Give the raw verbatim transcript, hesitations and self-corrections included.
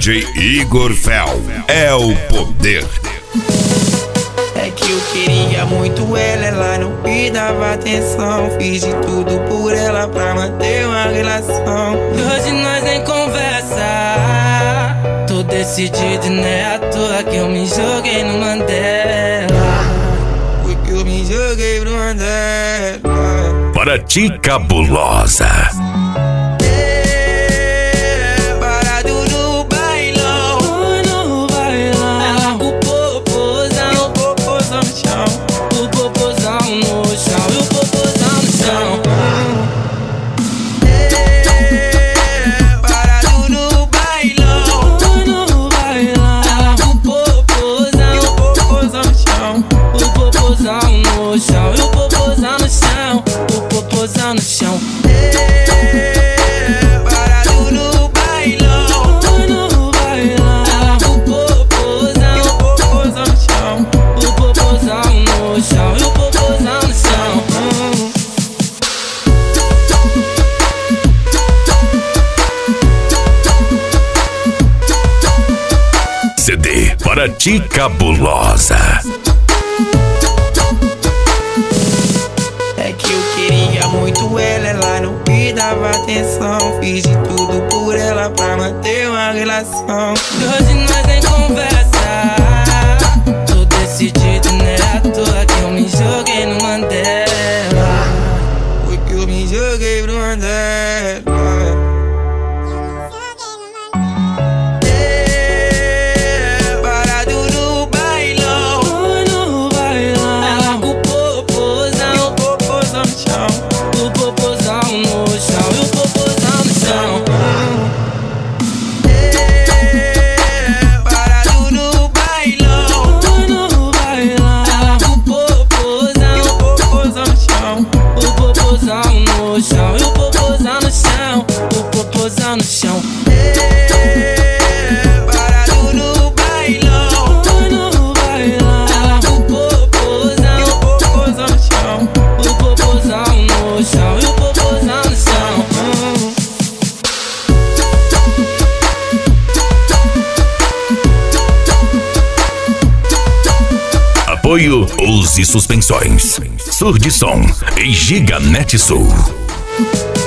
J Igor Fel é o poder. É que eu queria muito ela, ela não me dava atenção. Fiz de tudo por ela pra manter uma relação. E hoje nós nem conversa. Tô decidido e não é à toa que eu me joguei no Mandela. Porque eu me joguei no Mandela. Para ti, cabulosa. No chão, parado no bailão, no bailão, o popozão, o popozão no chão, o popozão no chão, e o popozão no chão. C D para ti, cabulosa. É que eu queria muito ela, ela não me dava atenção. Fiz de tudo por ela pra manter uma relação. E hoje nós nem conversa. Tô decidido, não é à toa que eu me joguei no Mandela. Porque eu me joguei no Mandela. No chão, e o popozão no chão, o popozão no chão. Parado no bailão, no bailão, o popozão, o popozão no chão, o popozão no chão, e o popozão no chão. Apoio Use Suspensões, Surdição e Giganet Sul.